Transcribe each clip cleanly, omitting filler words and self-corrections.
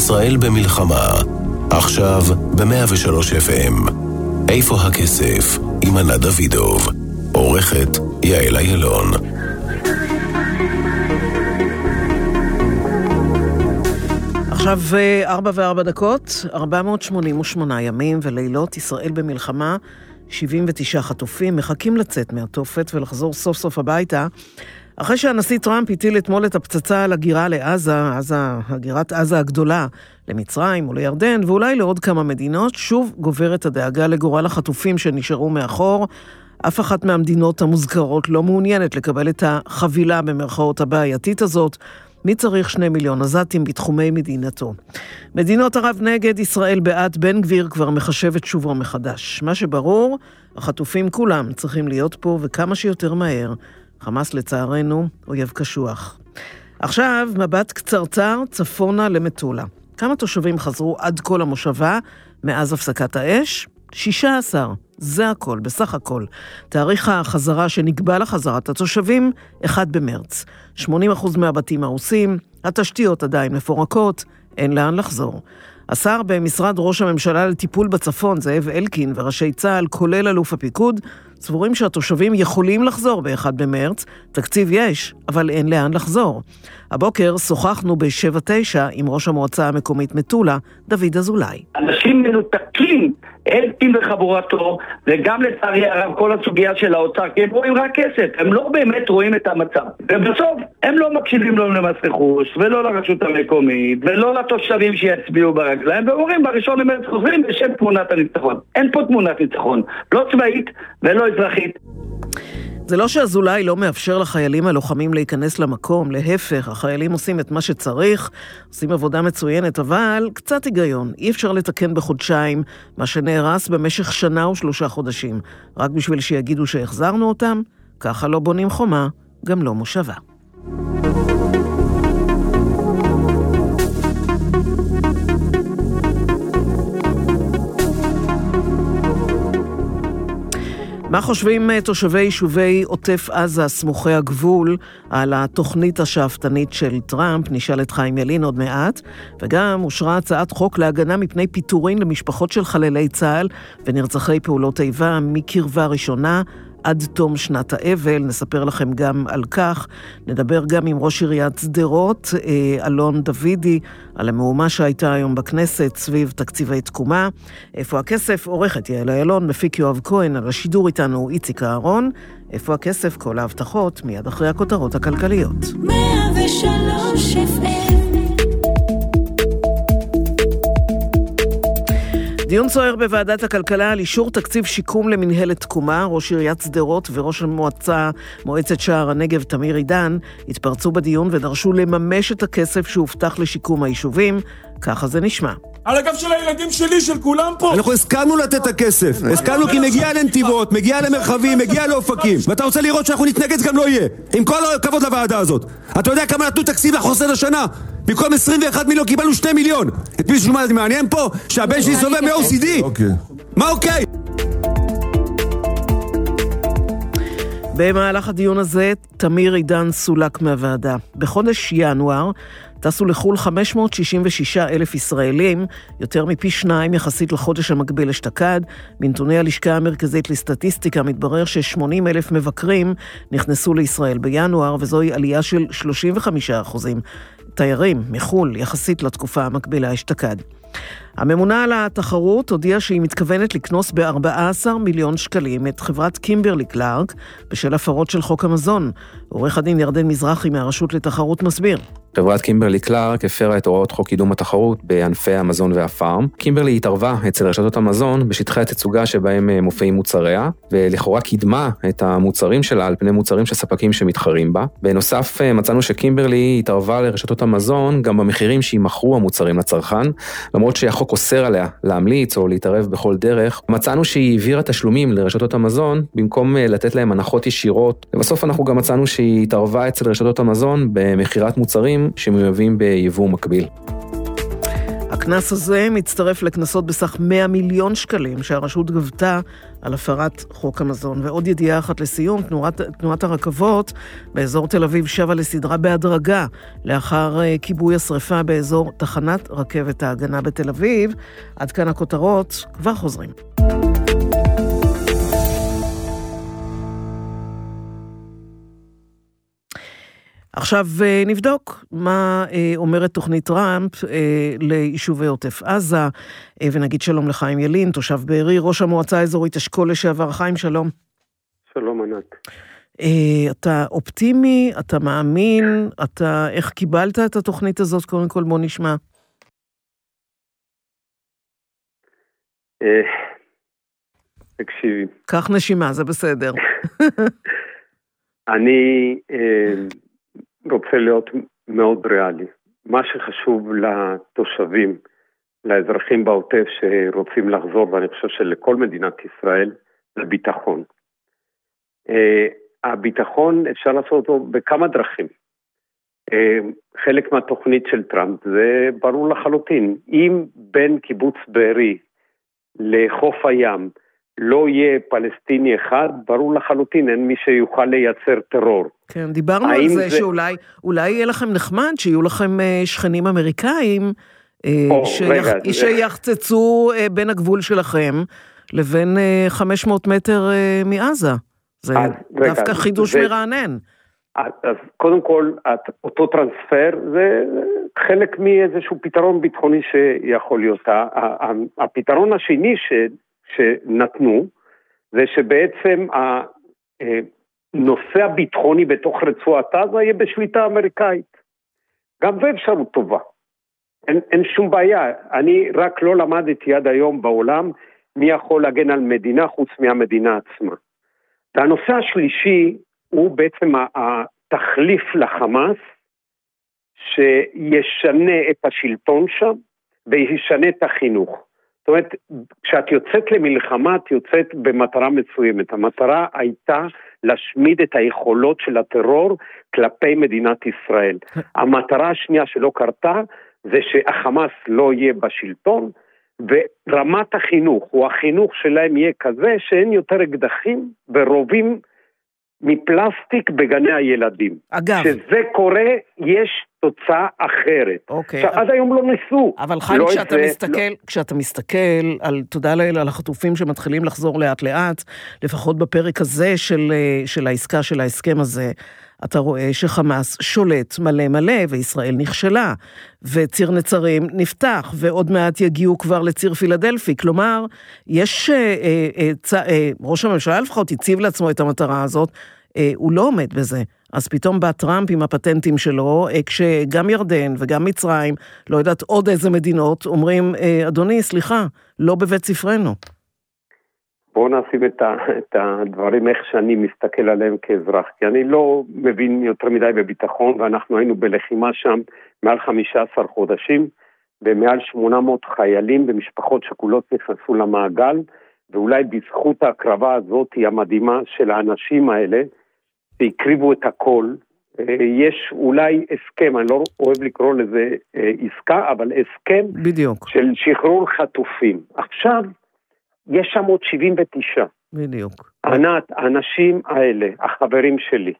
ישראל במלחמה. עכשיו ב-103 FM. איפה הכסף? עם ענת דוידוב. עורכת יעל אילון. עכשיו 4:04, 488 ימים ולילות, ישראל במלחמה, 79 חטופים, מחכים לצאת מהתופת ולחזור סוף סוף הביתה. אחרי שהנשיא טראמפ הטיל אתמול את הפצצה על הגירה לעזה, הגירת עזה הגדולה, למצרים או לירדן, ואולי לעוד כמה מדינות, שוב גוברת הדאגה לגורל החטופים שנשארו מאחור. אף אחת מהמדינות המוזכרות לא מעוניינת לקבל את החבילה במרכאות הבעייתית הזאת. מי צריך 2 מיליון עזתים בתחומי מדינתו? מדינות ערב נגד, ישראל בעד, בן גביר כבר מחשב את שובו מחדש. מה שברור, החטופים כולם צריכים להיות פה וכמה שיותר מהר. חמאס לצערנו אויב קשוח. עכשיו מבט קצרצר צפונה למטולה. כמה תושבים חזרו עד כל המושבה מאז הפסקת האש? 16. זה הכל, בסך הכל. תאריך החזרה שנקבע לחזרת התושבים, 1 במרץ. 80% מהבתים הרוסים, התשתיות עדיין מפורקות, אין לאן לחזור. השר במשרד ראש הממשלה לטיפול בצפון, זאב אלקין, וראשי צה"ל, כולל אלוף הפיקוד, סבורים שהתושבים יכולים לחזור ב-1 במרץ, תקציב יש, אבל אין לאן לחזור. הבוקר שוחחנו ב-7-9 עם ראש המועצה המקומית מטולה, דוד אזולאי. אנשים מנותקים, אלקין וחבורתו, וגם לצערי הרב כל הסוגיה של האוצר, כי הם רואים רק כסף, הם לא באמת רואים את המצב. ובסוף הם לא מקשיבים לו למס רכוש, ולא לרשות המקומית, ולא לתושבים שיצביעו ברגליים, ואומרים בראשון למרץ חוזרים בשם תמונת הניצחון. אין פה תמונת ניצחון, לא צבאית ולא אזרחית. זה לא שאזולאי לא מאפשר לחיילים הלוחמים להיכנס למקום, להפך, החיילים עושים את מה שצריך, עושים עבודה מצוינת, אבל קצת היגיון, אי אפשר לתקן בחודשיים מה שנהרס במשך 1 ו3 חודשים, רק בשביל שיגידו שהחזרנו אותם, ככה לא בונים חומה, גם לא מושבה. מה חושבים תושבי יישובי עוטף עזה, סמוכי הגבול, על התוכנית השאפתנית של טראמפ? נשאל את חיים ילין עוד מעט, וגם אושרה הצעת חוק להגנה מפני פיטורין למשפחות של חללי צה"ל ונרצחי פעולות איבה מקרבה ראשונה עד תום שנת האבל. נספר לכם גם על כך. נדבר גם עם ראש עיריית שדרות, אלון דוידי, על המהומה שהייתה היום בכנסת סביב תקציבי תקומה. איפה הכסף? עורכת יעל אילון, מפיק יואב כהן, על השידור איתנו איציק אהרון. איפה הכסף? כל ההבטחות, מיד אחרי הכותרות הכלכליות. 103 FM. דיון סוער בוועדת הכלכלה על אישור תקציב שיקום למנהלת תקומה. ראש עיריית שדרות וראש מועצת שער הנגב תמיר עידן התפרצו בדיון ודרשו לממש את הכסף שהובטח לשיקום היישובים. ככה זה נשמע. על הגב של הילדים שלי, של כולם פה. אנחנו הסכמנו לתת את הכסף. הסכמנו כי מגיע לנתיבות, מגיע למרחבים, מגיע לאופקים. ואתה רוצה לראות שאנחנו נתנגד, גם לא יהיה. עם כל הכבוד לוועדה הזאת. אתה יודע כמה נתנו תקציב לחוסן השנה? במקום 21 מיליון קיבלנו 2 מיליון. את מי ששומע מעניין פה? שהבן שלי סובל מ-OCD. מה אוקיי? במהלך הדיון הזה תמיר עידן סולק מהוועדה. בחודש ינואר טסו לחול 566,000 ישראלים, יותר מפי 2 יחסית לחודש המקביל אשתקד. מנתוני הלשכה המרכזית לסטטיסטיקה מתברר ש80,000 מבקרים נכנסו לישראל בינואר, וזוהי עלייה של 35% תיירים מחול יחסית לתקופה המקבילה אשתקד. הממונה על התחרות הודיעה שהיא מתכוונת לקנוס ב14 מיליון שקלים את חברת קימברלי קלארק בשל הפרות של חוק המזון. עורך הדין ירדן מזרחי מהרשות לתחרות מסביר. חברת קימברלי קלארק הפרה את הוראות חוק קידום התחרות בענפי המזון והפארם. קימברלי התערבה אצל רשתות המזון בשטחי התצוגה שבהם מופיעים מוצריה, ולכאורה קידמה את המוצרים שלה על פני מוצרים של ספקים שמתחרים בה. בנוסף מצאנו שקימברלי התערבה לרשתות המזון גם במחירים שימכרו המוצרים לצרכן, למרות שהחוק אוסר עליה להמליץ או להתערב בכל דרך. מצאנו שהיא העבירה תשלומים לרשתות המזון במקום לתת להם הנחות ישירות. ובסוף אנחנו גם מצאנו שהיא התערבה אצל רשתות המזון במחירת מוצרים שמיובאים ביבוא מקביל. הקנס הזה מצטרף לקנסות בסך 100 מיליון שקלים שהרשות גבתה על הפרת חוק המזון. ועוד ידיעה אחת לסיום, תנועת הרכבות באזור תל אביב שבה לסדרה בהדרגה לאחר כיבוי השריפה באזור תחנת רכבת ההגנה בתל אביב. עד כאן הכותרות, כבר חוזרים. עכשיו נבדוק מה אומרת תוכנית טראמפ ליישובי עוטף עזה, ונגיד שלום לחיים ילין, תושב בארי, ראש המועצה האזורית אשכול לשעבר. חיים, שלום. שלום ענת. אתה אופטימי, אתה מאמין, איך קיבלת את התוכנית הזאת? קודם כל בוא נשמע. תקשיבי. כך נשימה, זה בסדר. אני רוצה להיות מאוד ריאלי. מה שחשוב לתושבים, לאזרחים בעוטף שרוצים לחזור, ואני חושב שלכל מדינת ישראל, זה ביטחון. הביטחון אפשר לעשות אותו בכמה דרכים. חלק מהתוכנית של טראמפ זה ברור לחלוטין. אם בין קיבוץ בארי לחוף הים לא יהיה פלסטיני אחד, ברור לחלוטין, אין מי שיוכל לייצר טרור. כן, דיברנו על זה שאולי יהיה לכם נחמד, שיהיו לכם שכנים אמריקאים, שיחצצו בין הגבול שלכם לבין 500 מטר מעזה. זה דווקא חידוש מרענן. אז קודם כל, אותו טרנספר זה חלק מאיזשהו פתרון ביטחוני שיכול להיות. הפתרון השני שנתנו, זה שבעצם הנושא הביטחוני בתוך רצועת עזה יהיה בשליטה אמריקאית. גם זה אפשרות טובה. אין שום בעיה. אני רק לא למדתי עד היום בעולם מי יכול להגן על מדינה חוץ מהמדינה עצמה. והנושא השלישי הוא בעצם התחליף לחמאס, שישנה את השלטון שם, וישנה את החינוך. זאת אומרת, כשאת יוצאת למלחמה, את יוצאת במטרה מסוימת. המטרה הייתה להשמיד את היכולות של הטרור כלפי מדינת ישראל. המטרה השנייה שלא קרתה, זה שהחמאס לא יהיה בשלטון, ורמת החינוך, או החינוך שלהם יהיה כזה, שאין יותר אקדחים ורובים מפלסטיק בגני הילדים. אגב. כשזה קורה, יש תוצאה אחרת. אוקיי. עד היום לא ניסו. אבל חיים, כשאתה מסתכל על, תודה לאל, על החטופים שמתחילים לחזור לאט לאט, לפחות בפרק הזה של העסקה, של ההסכם הזה, אתה רואה שחמאס שולט מלא מלא, וישראל נכשלה, וציר נצרים נפתח, ועוד מעט יגיעו כבר לציר פילדלפי. כלומר, יש, ראש הממשלה לפחות הציב לעצמו את המטרה הזאת, הוא לא עומד בזה. אז פתאום בא טראמפ עם הפטנטים שלו, כשגם ירדן וגם מצרים, לא יודעת עוד איזה מדינות, אומרים, אדוני, סליחה, לא בבית ספרנו. בואו נשים את הדברים איך שאני מסתכל עליהם כאזרח, כי אני לא מבין יותר מדי בביטחון, ואנחנו היינו בלחימה שם מעל 15 חודשים, ומעל 800 חיילים ומשפחות שכולות נכנסו למעגל, ואולי בזכות ההקרבה הזאת המדהימה של האנשים האלה, שהקריבו את הכל, יש אולי הסכם, אני לא אוהב לקרוא לזה עסקה, אבל הסכם בדיוק. של שחרור חטופים. עכשיו, יש שם עוד 79. בדיוק. ענת, האנשים האלה, החברים שלי,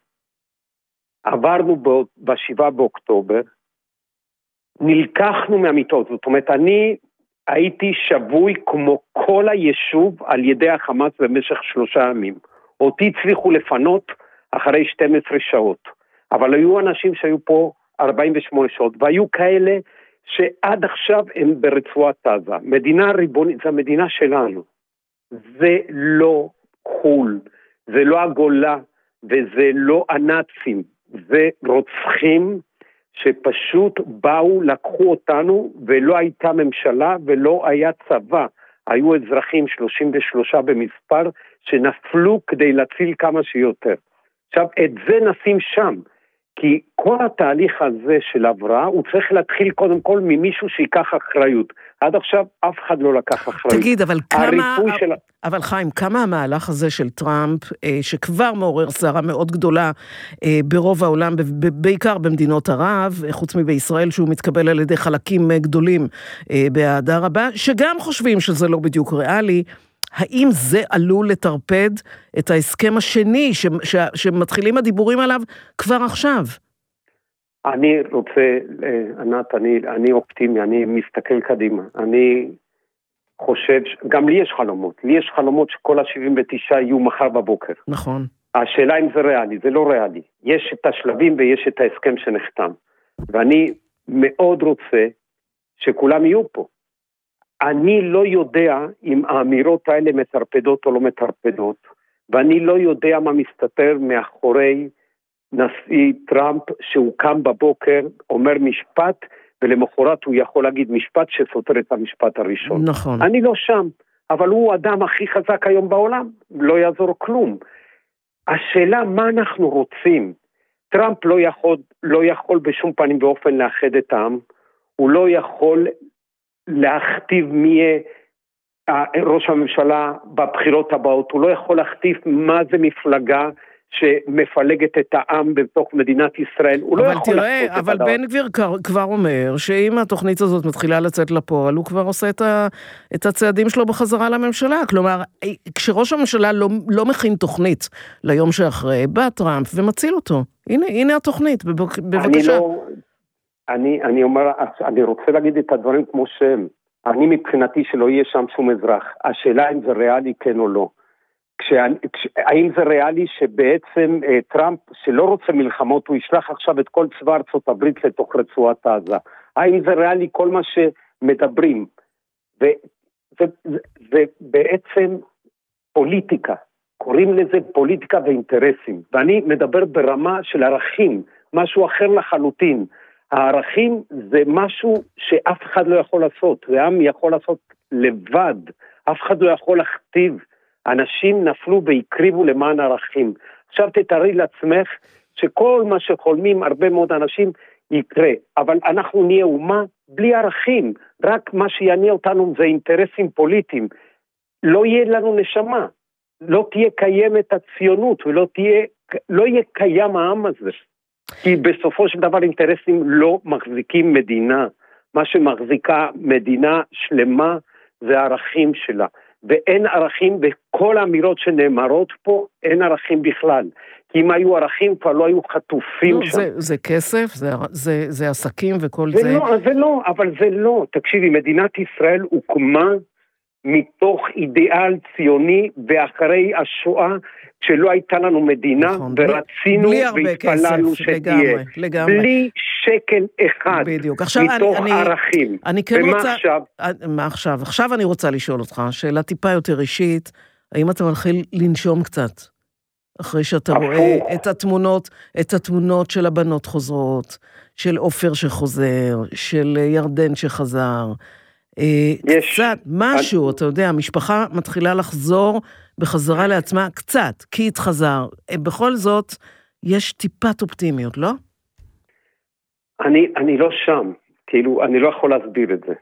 עברנו ב7 באוקטובר, נלקחנו מהמיטות, זאת אומרת, אני הייתי שבוי כמו כל היישוב על ידי החמאס במשך 3 ימים. אותי הצליחו לפנות אחרי 12 שעות, אבל היו אנשים שהיו פה 48 שעות, והיו כאלה שעד עכשיו הם ברצועת עזה. מדינה ריבונית, זו המדינה שלנו. זה לא חול, זה לא הגולה, וזה לא הנאצים, זה רוצחים שפשוט באו, לקחו אותנו, ולא הייתה ממשלה ולא היה צבא. היו אזרחים 33 במספר שנפלו כדי להציל כמה שיותר. עכשיו, את זה נשים שם, כי כל התהליך הזה של הבראה, הוא צריך להתחיל קודם כל ממישהו שיקח אחריות. עד עכשיו אף אחד לא לקח אחריות. תגיד, אבל חיים, כמה המהלך הזה של טראמפ, שכבר מעורר סערה מאוד גדולה ברוב העולם, בעיקר במדינות ערב, חוץ מבישראל, שהוא מתקבל על ידי חלקים גדולים באהדה רבה, שגם חושבים שזה לא בדיוק ריאלי, האם זה עלול לטרפד את ההסכם השני, שמתחילים הדיבורים עליו כבר עכשיו? אני רוצה, ענת, אני אופטימי, אני מסתכל קדימה. אני חושב, גם לי יש חלומות. לי יש חלומות שכל ה-79 יהיו מחר בבוקר. נכון. השאלה אם זה ריאלי, זה לא ריאלי. יש את השלבים ויש את ההסכם שנחתם. ואני מאוד רוצה שכולם יהיו פה. אני לא יודע אם האמירות האלה מטרפדות או לא מטרפדות, ואני לא יודע מה מסתתר מאחורי נשיא טראמפ, שהוא קם בבוקר, אומר משפט, ולמחרת הוא יכול להגיד משפט שסותר את המשפט הראשון. נכון. אני לא שם, אבל הוא האדם הכי חזק היום בעולם, לא יעזור כלום. השאלה מה אנחנו רוצים, טראמפ לא יכול בשום פנים באופן לאחד את העם, הוא לא יכול להכתיב מי יהיה ראש הממשלה בבחירות הבאות, הוא לא יכול להכתיב מה זה מפלגה שמפלגת את העם בתוך מדינת ישראל, הוא לא יכול תראה, לעשות את אבל הדבר. בן גביר כבר אומר שאם התוכנית הזאת מתחילה לצאת לפועל, הוא כבר עושה את הצעדים שלו בחזרה לממשלה, כלומר, כשראש הממשלה לא מכין תוכנית ליום שאחרי, בא טראמפ ומציל אותו, הנה התוכנית, בבקשה. אני אומר, אני רוצה להגיד את הדברים כמו שהם, אני מבחינתי שלא יהיה שם שום אזרח, השאלה אם זה ריאלי כן או לא, האם זה ריאלי שבעצם טראמפ שלא רוצה מלחמות, הוא ישלח עכשיו את כל צבא ארצות הברית לתוך רצועת עזה, האם זה ריאלי כל מה שמדברים, ובעצם פוליטיקה, קוראים לזה פוליטיקה ואינטרסים, ואני מדבר ברמה של ערכים, משהו אחר לחלוטין, הערכים זה משהו שאף אחד לא יכול לעשות, זה העם יכול לעשות לבד, אף אחד לא יכול להכתיב, אנשים נפלו והקריבו למען ערכים. עכשיו תתארי לעצמך שכל מה שחולמים הרבה מאוד אנשים יקרה, אבל אנחנו נהיה אומה בלי ערכים, רק מה שיעניין אותנו זה אינטרסים פוליטיים, לא יהיה לנו נשמה, לא תהיה קיימת הציונות ולא יהיה קיים העם הזה. כי בסופו של דבר אינטרסים לא מחזיקים מדינה, מה שמחזיקה מדינה שלמה זה הערכים שלה, ואין ערכים בכל האמירות שנאמרות פה, אין ערכים בכלל, כי אם היו ערכים כבר לא היו חטופים שם. זה כסף, זה עסקים וכל זה. אבל זה לא, תקשיבי, מדינת ישראל הוקמה מתוך אידיאל ציוני, ואחרי השואה, שלא הייתה לנו מדינה, נכון, ורצינו והתפללנו שתהיה. לגמרי. בלי שקל אחד, בדיוק. עכשיו, מתוך ערכים. אני כן רוצה... מה עכשיו? עכשיו אני רוצה לשאול אותך, שאלה טיפה יותר אישית, האם אתה מתחיל לנשום קצת, אחרי שאתה רואה את התמונות של הבנות חוזרות, של עופר שחוזר, של ירדן שחזר, קצת, משהו, אתה יודע, המשפחה מתחילה לחזור בחזרה לעצמה קצת, כי התחזר. בכל זאת, יש טיפת אופטימיות, לא? אני לא שם, כאילו, אני לא יכול להסביר את זה.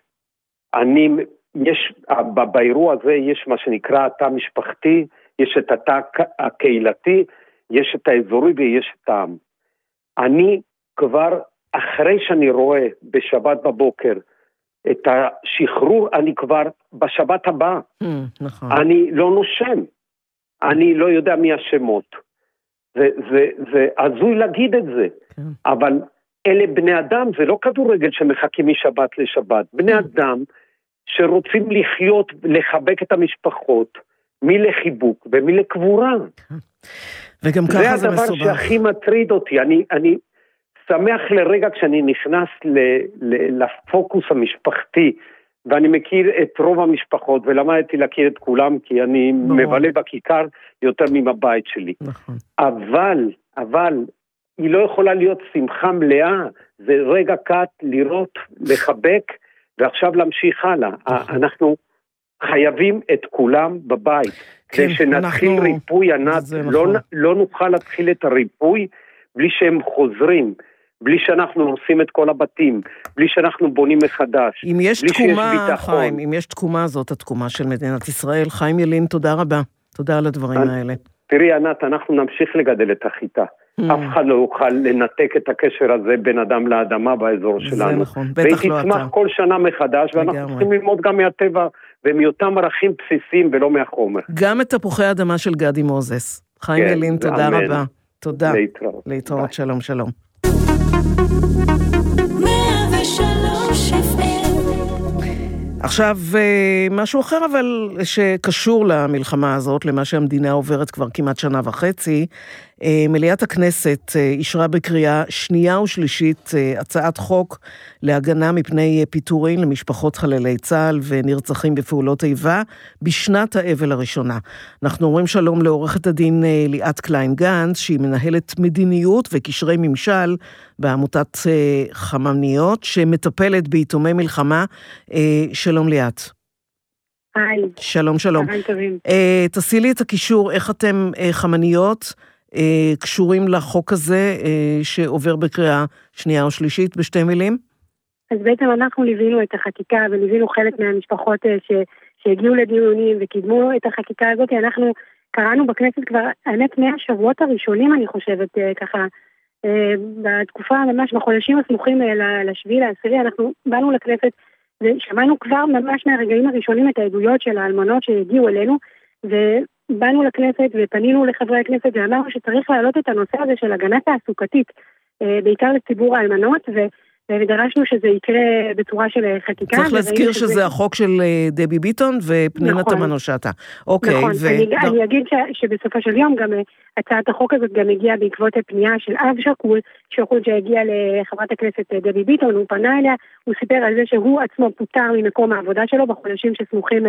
באירוע הזה יש מה שנקרא התא משפחתי, יש את התא הקהילתי, יש את האזורי ויש את העם. אני כבר, אחרי שאני רואה בשבת בבוקר, את השחרור, אני כבר בשבת הבאה. נכון. אני לא נושם. אני לא יודע מי השמות. זה עזוי להגיד את זה. כן. אבל אלה בני אדם, זה לא כדורגל שמחכים משבת לשבת. בני אדם שרוצים לחיות, לחבק את המשפחות, מי לחיבוק ומי לקבורה. וגם ככה זה מסובך. זה הדבר שהכי מטריד אותי. אני שמח לרגע כשאני נכנס לפוקוס המשפחתי, ואני מכיר את רוב המשפחות, ולמדתי להכיר את כולם, כי אני מבלה בכיכר יותר מבבית שלי. נכון. אבל, היא לא יכולה להיות שמחה מלאה, זה רגע קט לראות, לחבק, ועכשיו להמשיך הלאה. אנחנו חייבים את כולם בבית. כן, כשנתחיל ריפוי ענת, לא נוכל להתחיל את הריפוי, בלי שהם חוזרים, בלי שאנחנו עושים את כל הבתים, בלי שאנחנו בונים מחדש, אם יש תקומה, חיים, אם יש תקומה, זאת התקומה של מדינת ישראל. חיים ילין, תודה רבה. תודה על הדברים האלה. תראי ענת, אנחנו נמשיך לגדל את החיטה. אף אחד לא יוכל לנתק את הקשר הזה בין אדם לאדמה באזור שלנו. זה נכון, בטח לא אתה. והיא תצמח כל שנה מחדש, ואנחנו צריכים ללמוד גם מהטבע, ומאותם ערכים בסיסיים ולא מהחומר. גם את תפוחי האדמה של גדי מוזס. חיים ילין, תודה רבה. תודה. להתראות, שלום, שלום. עכשיו, משהו אחר אבל שקשור למלחמה הזאת, למה שהמדינה עוברת כבר כמעט שנה וחצי, מליאת הכנסת אישרה בקריאה שנייה ושלישית הצעת חוק להגנה מפני פיטורין למשפחות חללי צה"ל ונרצחים בפעולות איבה בשנת האבל הראשונה. אנחנו אומרים שלום לעורכת הדין ליאת קליין גנץ, שהיא מנהלת מדיניות וקשרי ממשל בעמותת חממניות, שמטפלת ביתומי מלחמה. שלום ליאת. היי. שלום, שלום. תעשי לי את הקישור, איך אתם חמניות קשורים לחוק הזה שעובר בקריאה שנייה או שלישית בשתי מילים? אז בעצם אנחנו ליווינו את החקיקה וליווינו חלק מהמשפחות שהגיעו לדיונים וקידמו את החקיקה הזאת. אנחנו קראנו בכנסת כבר, האמת, מהשבועות הראשונים, אני חושבת, ככה, בתקופה ממש בחודשים הסמוכים לשביעי, לעשירי, אנחנו באנו לכנסת ושמענו כבר ממש מהרגעים הראשונים את העדויות של האלמנות שהגיעו אלינו, ובאנו לכנסת ופנינו לחברי הכנסת ואמרנו שצריך להעלות את הנושא הזה של הגנה תעסוקתית, בעיקר לציבור האלמנות, ודרשנו שזה יקרה בצורה של חקיקה. צריך להזכיר שזה החוק של דבי ביטון ופנינה תמנו שטה. אוקיי. נכון, אני אגיד שבסופו של יום גם הצעת החוק הזאת גם הגיעה בעקבות הפנייה של אב שכול, שהגיע לחברת הכנסת דבי ביטון, הוא פנה אליה, הוא סיפר על זה שהוא עצמו פוטר ממקום העבודה שלו בחודשים שסמוכים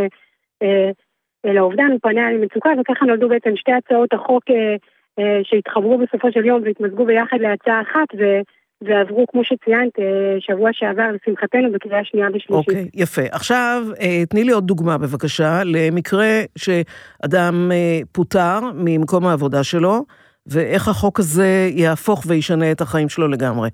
לאובדן, הוא פנה על מצוקה, וככה נולדו בעצם שתי הצעות החוק שהתחברו בסופו של יום והתמזגו ביחד להצעה אחת, ועברו, כמו שציינת, שבוע שעבר לשמחתנו בקריאה שנייה ושלישית. אוקיי, יפה. עכשיו, תני לי עוד דוגמה בבקשה, למקרה שאדם פוטר ממקום העבודה שלו, ואיך החוק הזה יהפוך וישנה את החיים שלו לגמרי.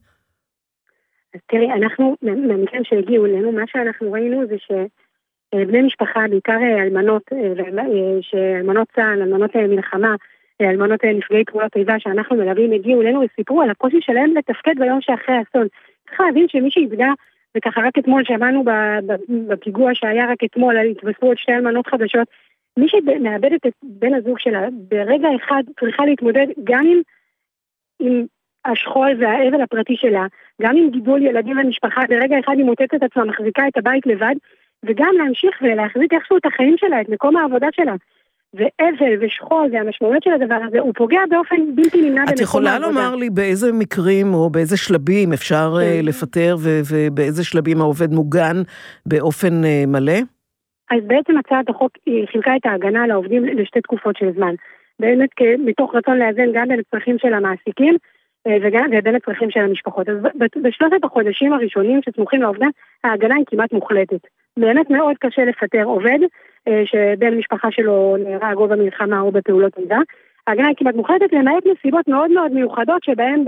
אז תראי, אנחנו, מהמקרים שהגיעו אלינו, מה שאנחנו ראינו זה שבני משפחה, בעיקר אלמנות, שאלמנות צה"ל, אלמנות מלחמה, אלמנות נפגעי פעולות איבה שאנחנו מלווים הגיעו אלינו וסיפרו על הקושי שלהם לתפקד ביום שאחרי האסון. צריך להבין שמי שאיבדה, וככה רק אתמול שמענו בפיגוע שהיה רק אתמול, התווספו עוד שתי אלמנות חדשות, מי שמאבדת את בן הזוג שלה ברגע אחד צריכה להתמודד גם עם השכול והאבל הפרטי שלה, גם עם גידול ילדים ומשפחה, ברגע אחד היא מוצאת את עצמה, מחזיקה את הבית לבד, וגם להמשיך ולהחזיק איכשהו את החיים שלה, את מקום העבודה שלה. ואבל ושכול והמשמעות של הדבר הזה, הוא פוגע באופן בלתי נמנע במקום העבודה. את יכולה לומר לי באיזה מקרים או באיזה שלבים אפשר לפטר ובאיזה שלבים העובד מוגן באופן מלא? אז בעצם הצעת החוק היא חילקה את ההגנה על העובדים לשתי תקופות של זמן. באמת מתוך רצון לאזן גם בין הצרכים של המעסיקים ובין הצרכים של המשפחות. אז בשלושת החודשים הראשונים שסמוכים לעובדן, ההגנה היא כמעט מוחלטת. באמת מאוד קשה לפטר עובד שבן משפחה שלו נהרג או במלחמה או בפעולות איבה. ההגנה היא כמעט מוחלטת למעט נסיבות מאוד מאוד מיוחדות שבהן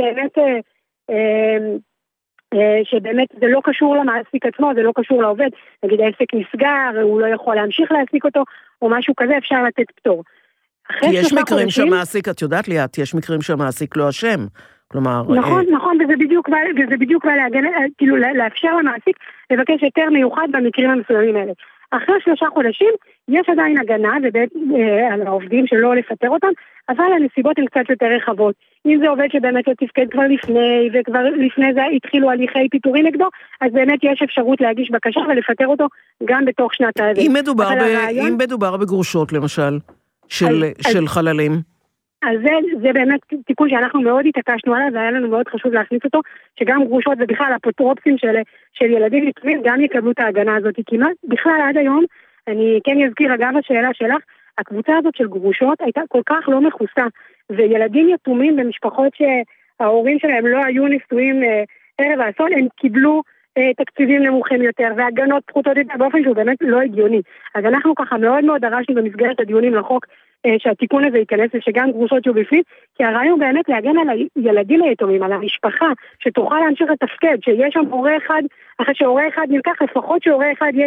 באמת זה לא קשור למעסיק עצמו, זה לא קשור לעובד. נגיד העסק נסגר, הוא לא יכול להמשיך להעסיק אותו או משהו כזה, אפשר לתת פטור. כי יש מקרים שהמעסיק, את יודעת ליאת, יש מקרים שהמעסיק לא אשם. כלומר... נכון, וזה בדיוק כאילו לאפשר למעסיק לבקש יותר מיוחד במקרים המסוימים האלה. אחרי 3 חודשים יש עדיין הגנה על העובדים שלא לפטר אותם, אבל הנסיבות הן קצת יותר רחבות. אם זה עובד שבאמת לא תפקד כבר לפני, וכבר לפני זה התחילו הליכי פיטורים נגדו, אז באמת יש אפשרות להגיש בקשה ולפטר אותו גם בתוך שנת האבל. אם מדובר בגרושות למשל, של חללים. אז זה באמת תיקון שאנחנו מאוד התעקשנו עליו, והיה לנו מאוד חשוב להכניס אותו, שגם גרושות ובכלל אפוטרופסים של ילדים יתומים גם יקבלו את ההגנה הזאת, כי בכלל עד היום, אני כן אזכיר אגב השאלה שלך, הקבוצה הזאת של גרושות הייתה כל כך לא מכוסה, וילדים יתומים במשפחות שההורים שלהם לא היו נשואים ערב האסון, הם קיבלו תקציבים נמוכים יותר, והגנות פחותות יותר באופן שהוא באמת לא הגיוני. אז אנחנו ככה מאוד מאוד דרשנו במסגרת הדיונים לחוק, שהתיקון הזה ייכנס ושגם גרושות יהיו בפנים, כי הרעיון באמת להגן על הילדים היתומים, על המשפחה, שתוכל להמשיך לתפקד, שיש שם הורה אחד, אחרי שהורה אחד נלקח, לפחות שהורה אחד יהיה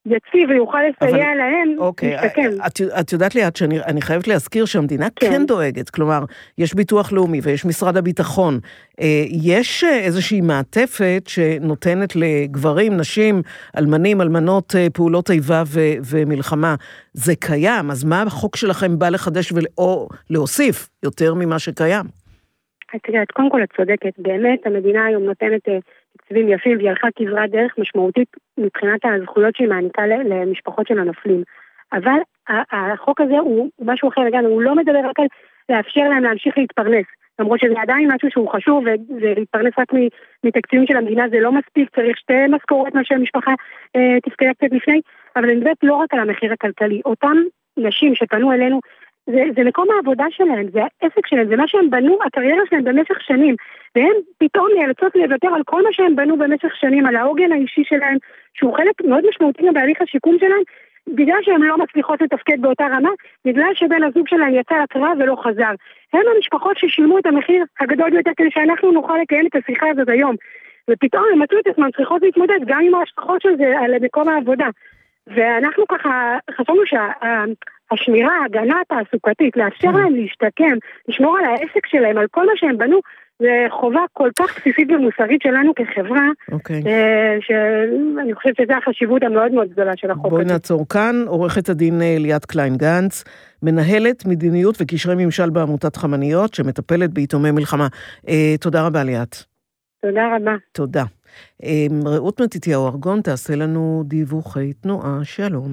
יציב ויוכל לסייע להם להשתקם. את יודעת לי, שאני חייבת להזכיר שהמדינה כן דואגת, כלומר, יש ביטוח לאומי ויש משרד הביטחון, יש איזושהי מעטפת שנותנת לגברים, נשים, אלמנים, אלמנות, פעולות איבה ומלחמה, זה קיים, אז מה החוק שלכם בא לחדש או להוסיף יותר ממה שקיים? תראה, קודם כל את צודקת, באמת המדינה היום נותנת תקציבים יפים, והיא הלכה כברת דרך משמעותית מבחינת הזכויות שהיא מעניקה למשפחות של הנופלים. אבל החוק הזה הוא משהו אחר לגמרי, הוא לא מדבר רק על לאפשר להם להמשיך להתפרנס, למרות שזה עדיין משהו שהוא חשוב, ולהתפרנס רק מתקציבים של המדינה זה לא מספיק, צריך שתי משכורות מה שהמשפחה תפקד קצת לפני, אבל אני מדברת לא רק על המחיר הכלכלי, אותם נשים שפנו אלינו, זה מקום העבודה שלהם, זה העסק שלהם, זה מה שהם בנו, הקריירה שלהם במשך שנים, והם פתאום נאלצות לוותר על כל מה שהם בנו במשך שנים, על העוגן האישי שלהם, שהוא חלק מאוד משמעותי בהליך השיקום שלהם, בגלל שהם לא מצליחות לתפקד באותה רמה, בגלל שבן הזוג שלהם יצא לקרב ולא חזר. הם המשפחות ששילמו את המחיר הגדול ביותר כדי שאנחנו נוכל לקיים את השיחה הזאת היום. ופתאום הם מצאו את עצמם צריכות להתמודד גם עם ההשלכות של זה על מקום העבודה. ואנחנו ככה חשבנו שהשמירה, ההגנה התעסוקתית, לאפשר להם להשתקם, לשמור על העסק שלהם, על כל מה שהם בנו, זה חובה כל כך בסיסית ומוסרית שלנו כחברה, שאני חושבת שזו החשיבות המאוד מאוד גדולה של החוק הזה. בואי נעצור כאן, עורכת הדין ליאת קליין-גנץ, מנהלת מדיניות וקשרי ממשל בעמותת חמניות, שמטפלת ביתומי מלחמה. תודה רבה ליאת. תודה רבה. תודה. רעות מתתיהו ארגון תעשה לנו דיווחי תנועה. שלום.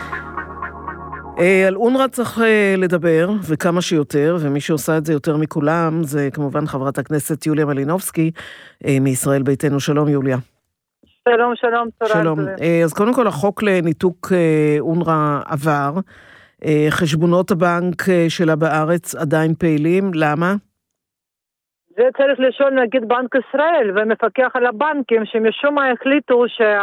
על אונר"א צריך לדבר, וכמה שיותר, ומי שעושה את זה יותר מכולם, זה כמובן חברת הכנסת יוליה מלינובסקי, מישראל ביתנו. שלום יוליה. שלום, שלום. שלום. אז קודם כל החוק לניתוק אונר"א עבר, חשבונות הבנק שלה בארץ עדיין פעילים, למה? זה צריך לשאול נגיד בנק ישראל ומפקח על הבנקים, שמשום מה החליטו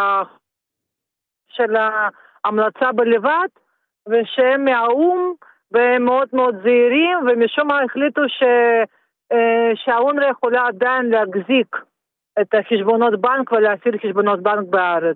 של ההמלצה בלבד, ושהם מהאום והם מאוד מאוד זהירים, ומשום מה החליטו שהאונר"א יכולה עדיין להחזיק את החשבונות בנק ולהפעיל חשבונות בנק בארץ.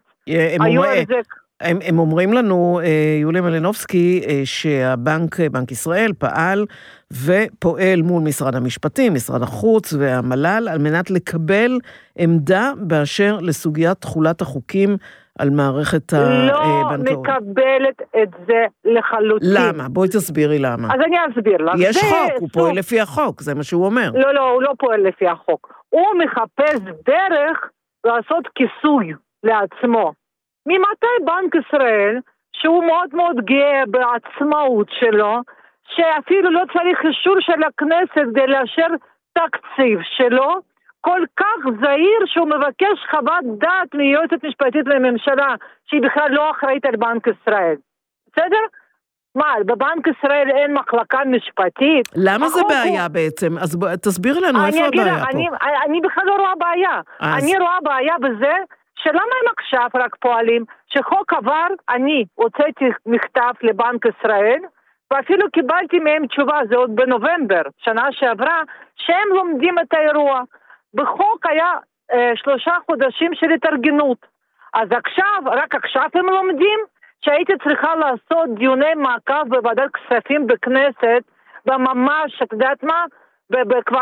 הם אומרים לנו, יוליה מלינובסקי, שהבנק, בנק ישראל, פעל ופועל מול משרד המשפטים, משרד החוץ והמל"ל, על מנת לקבל עמדה באשר לסוגיית תחולת החוקים על מערכת הבנקאות. לא מקבלת את זה לחלוטין. למה? בואי תסבירי למה. אז אני אסביר לך. יש חוק, הוא פועל לפי החוק, זה מה שהוא אומר. לא, הוא לא פועל לפי החוק. הוא מחפש דרך לעשות כיסוי לעצמו. ממתי בנק ישראל, שהוא מאוד מאוד גאה בעצמאות שלו, שאפילו לא צריך אישור של הכנסת כדי לאשר תקציב שלו, כל כך זהיר שהוא מבקש חוות דעת מיועצת משפטית לממשלה, שהיא בכלל לא אחראית על בנק ישראל. בסדר? מה, בבנק ישראל אין מחלקה משפטית? למה זה בעיה בעצם? אז תסביר לנו איפה הבעיה פה. אני בכלל לא רואה בעיה. אני רואה בעיה בזה, שלמה הם עכשיו רק פועלים? שחוק עבר, אני הוצאתי מכתב לבנק ישראל, ואפילו קיבלתי מהם תשובה, זה עוד בנובמבר, שנה שעברה, שהם לומדים את האירוע. בחוק היה 3 חודשים של התארגנות. אז עכשיו, רק עכשיו הם לומדים, שהייתי צריכה לעשות דיוני מעקב בוועדת כספים בכנסת, וממש, את יודעת מה? כבר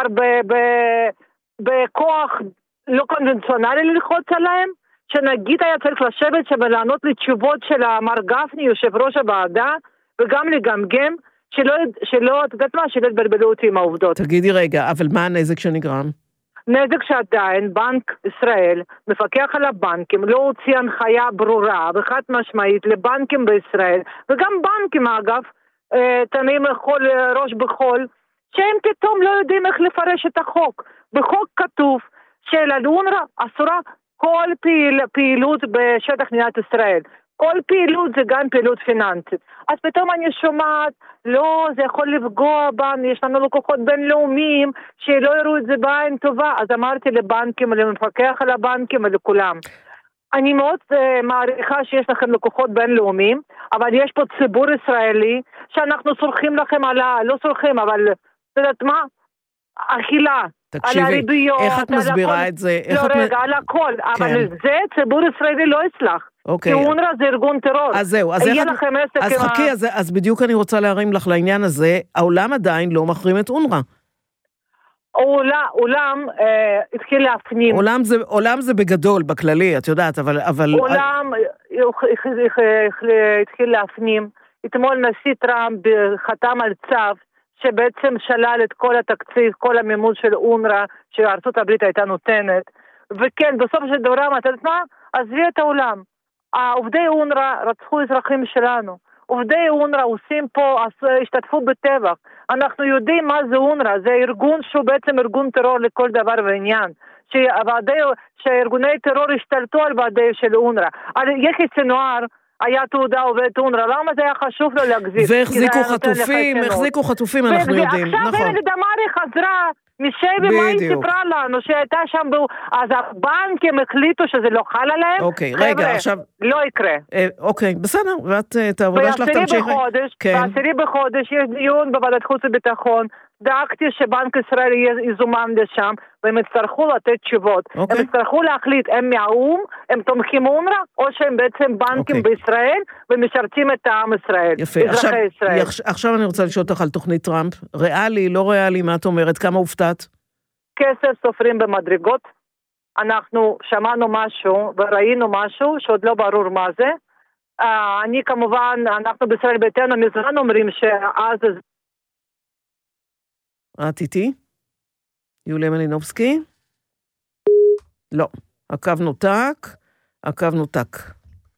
בכוח לא קונבנציונלי ללחוץ עליהם, שנגיד היה צריך לשבת שם ולענות לתשובות של מר גפני, יושב ראש הוועדה, וגם לגמגם, שלא, את יודעת מה? שלא תבלבלו אותי עם העובדות. תגידי רגע, אבל מה הנזק שנגרם? נזק שעדיין בנק ישראל מפקח על הבנקים, לא הוציא הנחיה ברורה וחד משמעית לבנקים בישראל, וגם בנקים אגב, תמיד יכול ראש בחול, שהם פתאום לא יודעים איך לפרש את החוק. בחוק כתוב שעל אונר"א אסורה כל פעילות בשטח מדינת ישראל. כל פעילות זה גם פעילות פיננסית. אז פתאום אני שומעת, לא, זה יכול לפגוע בנו, יש לנו לקוחות בינלאומיים, שלא יראו את זה בעין טובה. אז אמרתי לבנקים, למפקח על הבנקים ולכולם. אני מאוד מעריכה שיש לכם לקוחות בינלאומיים, אבל יש פה ציבור ישראלי, שאנחנו סורכים לכם על לא סורכים, אבל, אתה יודעת מה? אכילה תקשיבי, על הריביות, איך את מסבירה את זה? לא, רגע, על הכל, אבל זה ציבור ישראלי לא יסלח. כי אונר"א זה ארגון טרור. אז זהו, אז חכי, אז בדיוק אני רוצה להרים לך לעניין הזה, העולם עדיין לא מחרים את אונר"א. עולם התחיל להפנים. עולם זה בגדול, בכללי, את יודעת, אבל... עולם התחיל להפנים. אתמול נשיא טראמפ חתם על צו, שבעצם שלל את כל התקציב, כל המימון של אונר"א, שארצות הברית הייתה נותנת. וכן, בסוף של דברם, אתה יודעת מה? עזבי את העולם. עובדי אונר"א רצחו אזרחים שלנו. עובדי אונר"א עושים פה, השתתפו בטבח. אנחנו יודעים מה זה אונר"א. זה ארגון שהוא בעצם ארגון טרור לכל דבר ועניין. שהארגוני טרור השתלטו על ועדי של אונר"א. יחיא סנואר היה תעודה עובד אונר"א, למה זה היה חשוב לו להגזיר? והחזיקו חטופים, אנחנו יודעים. עכשיו אלה דמרי חזרה משבי, מה היא סיפרה לנו? שהייתה שם, אז הבנקים החליטו שזה לא חל עליהם? אוקיי, רגע, עכשיו... לא יקרה. אוקיי, בסדר, ואת את העבודה שלך תמשיכי. בעשירי בחודש יש דיון בוועדת חוץ וביטחון, דאגתי שבנק ישראל יזומן לשם, והם יצטרכו לתת תשובות. הם יצטרכו להחליט, הם מהאום, הם תומכים אונר"א, או שהם בעצם בנקים בישראל, ומשרתים את העם ישראל. יפה, עכשיו אני רוצה לשאול אותך על תוכנית טראמפ. ריאלי, לא ריאלי, מה את אומרת? כמה הופתעת? כסף סופרים במדרגות. אנחנו שמענו משהו, וראינו משהו, שעוד לא ברור מה זה. אני כמובן, אנחנו בישראל ביתנו מזמן אומרים שאז... את איתי? יוליה מלינובסקי? לא. הקו נותק.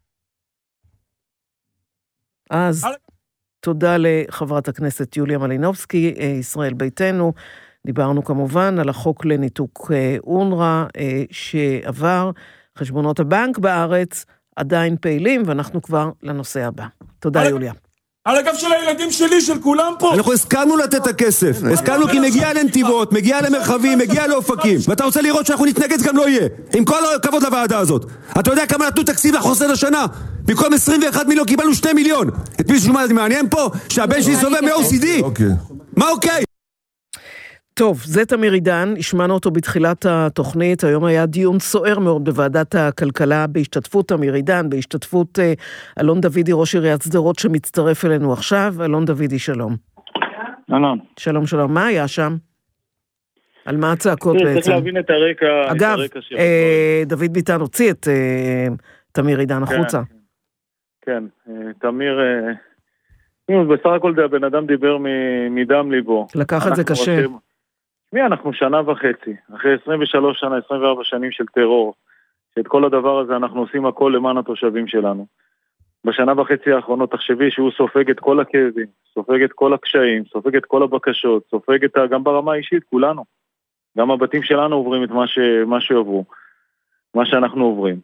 אז תודה לחברת הכנסת יוליה מלינובסקי, ישראל ביתנו. דיברנו כמובן על החוק לניתוק אונר"א שעבר. חשבונות הבנק בארץ עדיין פעילים, ואנחנו כבר לנושא הבא. תודה יוליה. על הגב של הילדים שלי, של כולם פה. אנחנו הסכמנו לתת את הכסף. הסכמנו כי מגיע לנתיבות, מגיע למרחבים, מגיע לאופקים. ואתה רוצה לראות שאנחנו נתנגד גם לא יהיה. עם כל הכבוד לוועדה הזאת. אתה יודע כמה נתנו תקציב לחוסן השנה? במקום 21 מיליון קיבלנו 2 מיליון. את מי שומע, מעניין פה? שהבן שלי סובל מ-OCD. מה אוקיי? טוב, זה תמיר עידן, השמענו אותו בתחילת התוכנית, היום היה דיון סוער מאוד בוועדת הכלכלה, בהשתתפות תמיר עידן, בהשתתפות אלון דוידי, ראש עיריית שדרות שמצטרף אלינו עכשיו. אלון דוידי, שלום. שלום. מה היה שם? על מה הצעקות בעצם? צריך להבין את הרקע. אגב, דוד ביטן הוציא את תמיר עידן החוצה. כן, תמיר... בסך הכל הבן אדם דיבר מדם ליבו. לקח את זה קשה. אנחנו שנה וחצי, אחרי 23 שנה, 24 שנים של טרור, שאת כל הדבר הזה אנחנו עושים הכל למען התושבים שלנו. בשנה וחצי האחרונות תחשבי שהוא סופג את כל הכאבים, סופג את כל הקשיים, סופג את כל הבקשות, סופג את גם ברמה האישית, כולנו. גם הבתים שלנו עוברים את מה שעברו, מה שאנחנו עוברים.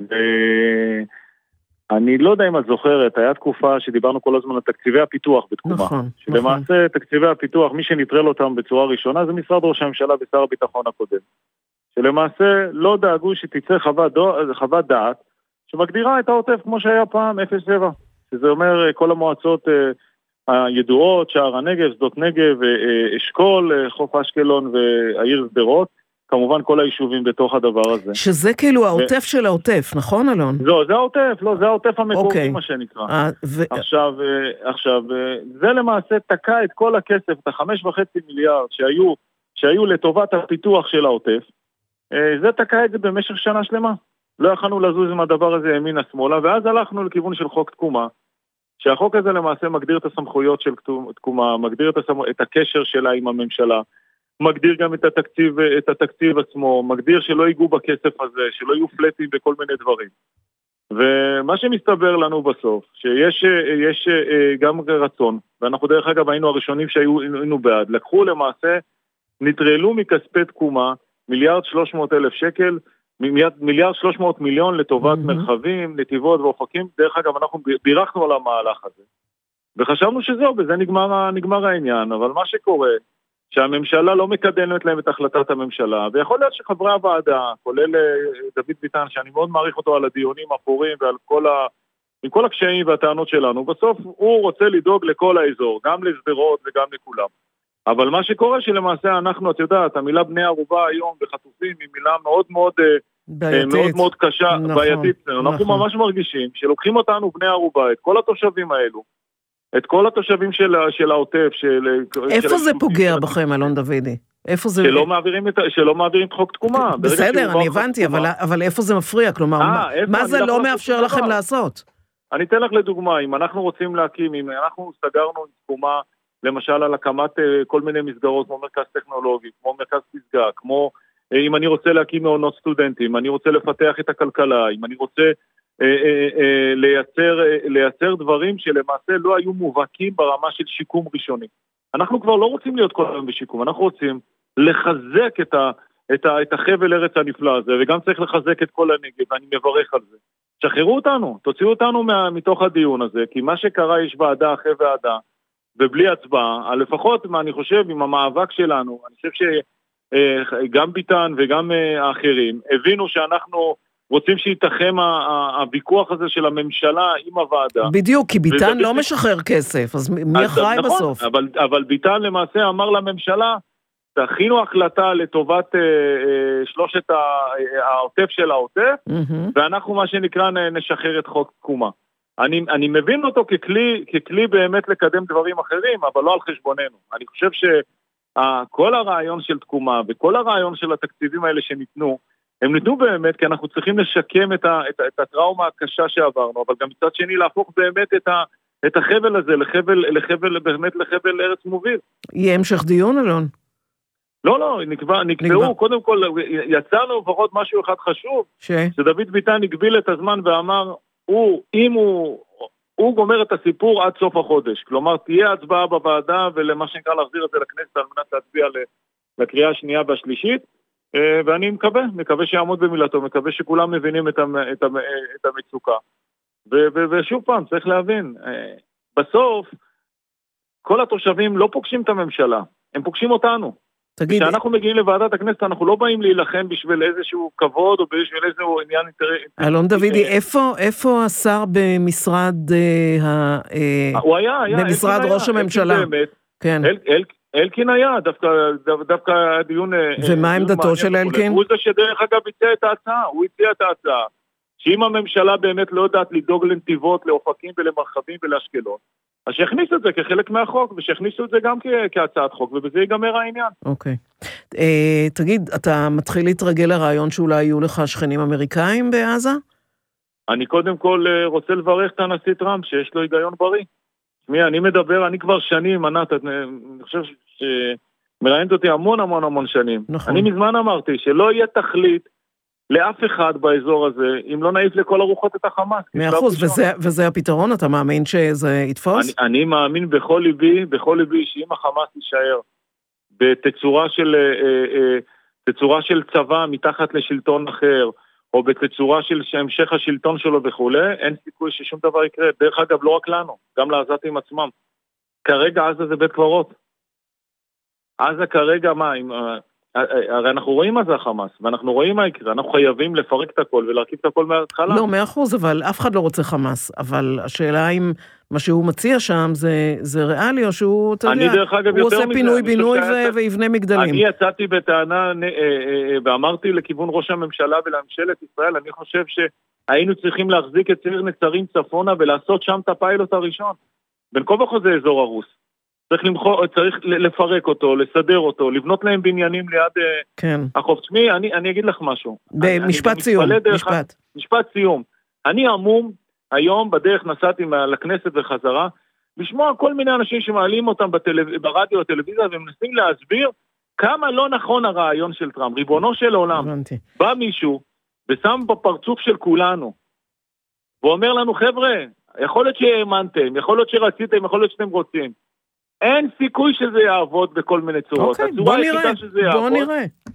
אני לא יודע אם את זוכרת, היה תקופה שדיברנו כל הזמן על תקציבי הפיתוח בתקומה. נכון. שלמעשה תקציבי הפיתוח, מי שנטרל אותם בצורה ראשונה, זה משרד ראש הממשלה ושר הביטחון הקודם. שלמעשה לא דאגו שתצא חוות דעת, שמגדירה את העוטף כמו שהיה פעם 07. שזה אומר כל המועצות הידועות, שער הנגב, שדות נגב, אשכול, חוף אשקלון והעיר שדרות. כמובן כל היישובים בתוך הדבר הזה. שזה כאילו העוטף של העוטף, נכון אלון? לא, זה העוטף, זה העוטף המקורי, מה שנקרא. עכשיו, זה למעשה תקע את כל הכסף, את 5.5 מיליארד שהיו לטובת הפיתוח של העוטף, זה תקע את זה במשך שנה שלמה. לא יכלנו לזוז עם הדבר הזה ימינה שמאלה, ואז הלכנו לכיוון של חוק תקומה, שהחוק הזה למעשה מגדיר את הסמכויות של תקומה, מגדיר את הקשר שלה עם הממשלה, מגדיר גם את התקציב עצמו, מגדיר שלא ייגעו בכסף הזה, שלא יהיו פלטים בכל מיני דברים. ומה שמסתבר לנו בסוף, שיש גם רצון, ואנחנו דרך אגב היינו הראשונים שהיינו בעד, לקחו למעשה, נטרלו מכספי תקומה, 1,300,000 שקל, 1,300,000,000 לטובת מרחבים, נתיבות ואופקים, דרך אגב אנחנו בירכנו על המהלך הזה. וחשבנו שזהו, בזה נגמר העניין, אבל מה שקורה, שהממשלה לא מקדמת להם את החלטת הממשלה, ויכול להיות שחברי הוועדה, כולל דוד ביטן, שאני מאוד מעריך אותו על הדיונים הפורים ועל עם כל הקשיים והטענות שלנו, בסוף הוא רוצה לדאוג לכל האזור, גם לשדרות וגם לכולם. אבל מה שקורה שלמעשה אנחנו, את יודעת, המילה בני ערובה היום בחטופים היא מילה מאוד מאוד מאוד מאוד קשה, בעייתית. אנחנו ממש מרגישים שלוקחים אותנו בני ערובה, את כל התושבים האלו, את כל התושבים של העוטף. איפה זה פוגע בכם, אלון דוידי? שלא מעבירים את חוק תקומה. בסדר, אני הבנתי, אבל איפה זה מפריע? כלומר, מה זה לא מאפשר לכם לעשות? אני אתן לך לדוגמה, אם אנחנו רוצים להקים, אם אנחנו סגרנו עם תקומה, למשל על הקמת כל מיני מסגרות, כמו מרכז טכנולוגי, כמו מרכז פסגה, כמו אם אני רוצה להקים מעונות סטודנטים, אני רוצה לפתח את הכלכלה, אם אני רוצה לייצר דברים שלמעשה לא היו מובהקים ברמה של שיקום ראשוני. אנחנו כבר לא רוצים להיות כל היום בשיקום, אנחנו רוצים לחזק את החבל ארץ הנפלא הזה, וגם צריך לחזק את כל הנגב, ואני מברך על זה. שחררו אותנו, תוציאו אותנו מתוך הדיון הזה, כי מה שקרה יש ועדה אחרי ועדה, ובלי הצבעה, לפחות מה אני חושב עם המאבק שלנו, אני חושב שגם ביטן וגם האחרים הבינו שאנחנו רוצים שיתחם הוויכוח הזה של הממשלה עם הוועדה. בדיוק, כי ביטן לא משחרר כסף, אז מי אחראי בסוף? אבל ביטן למעשה אמר לממשלה, תכינו החלטה לטובת שלושת העוטף של העוטף, ואנחנו מה שנקרא נשחרר את חוק תקומה. אני מבין אותו ככלי באמת לקדם דברים אחרים, אבל לא על חשבוננו. אני חושב שכל הרעיון של תקומה וכל הרעיון של התקציבים האלה שניתנו, הם ניתנו באמת כי אנחנו צריכים לשקם את הטראומה הקשה שעברנו, אבל גם מצד שני להפוך באמת את החבל הזה באמת לחבל ארץ מוביל. יהיה המשך דיון, אלון? לא, נקבעו, קודם כל יצאנו לפחות משהו אחד חשוב, שדוד ביטן הגביל את הזמן ואמר, אם הוא גומר את הסיפור עד סוף החודש, כלומר תהיה הצבעה בוועדה ולמה שנקרא להחזיר את זה לכנסת על מנת להצביע לקריאה השנייה והשלישית, ואני מקווה שיעמוד במילתו, מקווה שכולם מבינים את המצוקה. ושוב פעם, צריך להבין, בסוף כל התושבים לא פוגשים את הממשלה, הם פוגשים אותנו. כשאנחנו מגיעים לוועדת הכנסת, אנחנו לא באים להילחם בשביל איזשהו כבוד, או בשביל איזשהו עניין אינטרס. אלון דוידי, איפה השר במשרד במשרד ראש הממשלה? כן. אלקין היה, דווקא הדיון... ומה עמדתו של אלקין? הוא זה שדרך אגב הציע את ההצעה, הוא הציע את ההצעה, שאם הממשלה באמת לא יודעת לדאוג לנתיבות, לאופקים ולמרחבים ולאשקלון, אז שיכניסו את זה כחלק מהחוק, ושיכניסו את זה גם כהצעת חוק, ובזה ייגמר העניין. אוקיי. תגיד, אתה מתחיל להתרגל לרעיון שאולי יהיו לך שכנים אמריקאים בעזה? אני קודם כל רוצה לברך את הנשיא טראמפ, שיש לו היגיון בריא. אני מדבר, אני כבר שנים, ענת, אני חושב שמראיינת אותי המון שנים. נכון. אני מזמן אמרתי שלא יהיה תכלית לאף אחד באזור הזה, אם לא נעיף לכל הרוחות את החמאס. 100%, וזה הפתרון? אתה מאמין שזה יתפוס? אני מאמין בכל ליבי שאם החמאס יישאר בתצורה של צבא מתחת לשלטון אחר, או בתצורה של המשך השלטון שלו וכו', אין סיכוי ששום דבר יקרה. דרך אגב, לא רק לנו, גם לעזתים עצמם. כרגע עזה זה בית קברות. עזה כרגע מה? הרי אנחנו רואים מה זה החמאס, ואנחנו רואים מה יקרה, אנחנו חייבים לפרק את הכל ולהרכיב את הכל מההתחלה. לא, 100%, אבל אף אחד לא רוצה חמאס, אבל השאלה אם מה שהוא מציע שם זה ריאלי, או שהוא, אתה יודע, הוא עושה פינוי-בינוי ויבנה מגדלים. אני יצאתי בטענה, ואמרתי לכיוון ראש הממשלה ולממשלת ישראל, אני חושב שהיינו צריכים להחזיק את ציר נצרים צפונה, ולעשות שם את הפיילוט הראשון. בין כה וכה זה אזור הרוס. צריך לפרק אותו, לסדר אותו, לבנות להם בניינים ליד החוף. תשמעי, אני אגיד לך משהו. במשפט סיום, משפט סיום. אני עמום, היום בדרך נסעתי לכנסת וחזרה, לשמוע כל מיני אנשים שמעלים אותם ברדיו או טלוויזיה, ומנסים להסביר כמה לא נכון הרעיון של טראמפ. ריבונו של עולם. בא מישהו ושם בפרצוף של כולנו, ואומר לנו, חבר'ה, יכול להיות שהאמנתם, יכול להיות שרציתם, יכול להיות שאתם רוצים. אין סיכוי שזה יעבוד בכל מיני צורות. אוקיי, בוא נראה.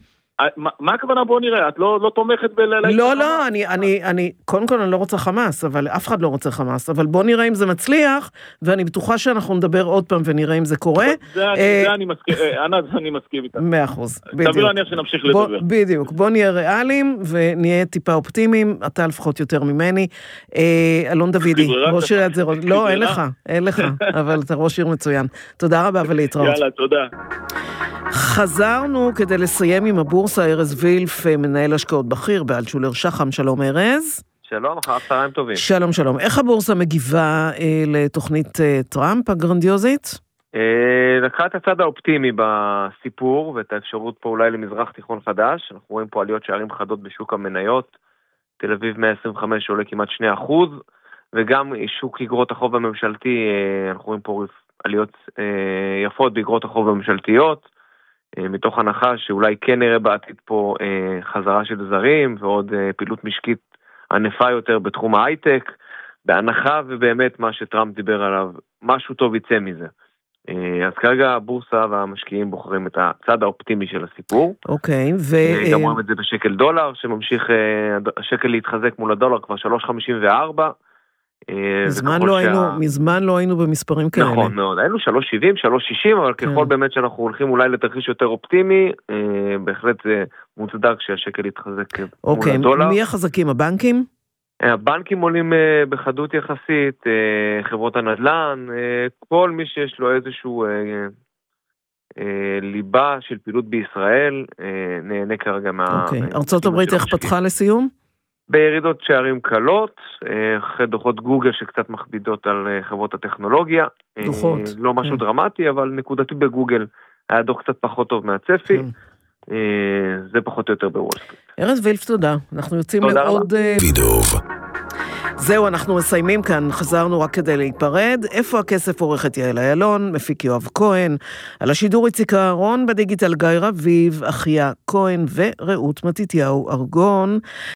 מה הכוונה בוא נראה? את לא תומכת לא, אני, קודם כל אני לא רוצה חמאס, אבל אף אחד לא רוצה חמאס, אבל בוא נראה אם זה מצליח, ואני בטוחה שאנחנו נדבר עוד פעם ונראה אם זה קורה. זה אני מסכים, ענת, אני מסכים איתה. 100%, בדיוק. תביא להניח שנמשיך לדבר. בדיוק, בוא נהיה ריאליים, ונהיה טיפה אופטימיים, אתה לפחות יותר ממני. אלון דוידי, ראש עיריית שדרות, לא, אין לך, אבל אתה ראש עיר מצוין. תודה רבה ולהתראות. יאללה, תודה. חזרנו כדי לסיים עם הבורסה. ארז וילף, מנהל השקעות בכיר באלטשולר שחם. שלום ארז. שלום, אחר צהריים טובים. שלום. איך הבורסה מגיבה לתוכנית טראמפ הגרנדיוזית? לקחה את הצד האופטימי בסיפור ואת האפשרות פה אולי למזרח תיכון חדש. אנחנו רואים פה עליות שערים חדות בשוק המניות. תל אביב 125 עולה כמעט 2%, וגם שוק אגרות החוב הממשלתי, אנחנו רואים פה עליות יפות באגרות החוב הממשלתיות, מתוך הנחה שאולי כן נראה בעתיד פה חזרה של זרים, ועוד פעילות משקית ענפה יותר בתחום ההייטק, בהנחה ובאמת מה שטראמפ דיבר עליו, משהו טוב יצא מזה. אז כרגע הבורסה והמשקיעים בוחרים את הצד האופטימי של הסיפור. אוקיי, גם רואים את זה בשקל דולר, שממשיך השקל להתחזק מול הדולר כבר 3.54. מזמן לא היינו במספרים כאלה. נכון מאוד, היינו 3.70, 3.60, אבל ככל באמת שאנחנו הולכים אולי לתרחיש יותר אופטימי, בהחלט זה מוצדק שהשקל יתחזק מול הדולר. אוקיי, מי החזקים? הבנקים? הבנקים עולים בחדות יחסית, חברות הנדל"ן, כל מי שיש לו איזשהו ליבה של פעילות בישראל, נהנה כרגע מה... אוקיי, ארצות הברית איך פתחה לסיום? בירידות שערים קלות, אחרי דוחות גוגל שקצת מכבידות על חברות הטכנולוגיה. דוחות. לא משהו דרמטי, אבל נקודתי בגוגל היה דוח קצת פחות טוב מהצפי. זה פחות או יותר בוול סטריט. ארז וילף, תודה. אנחנו יוצאים לעוד... זהו, אנחנו מסיימים כאן, חזרנו רק כדי להיפרד. איפה הכסף? עורכת יעל איילון, מפיק יואב כהן, על השידור איציק אהרון, בדיגיטל גיא רביב, אחיה כהן ורעות מתתיהו ארגון.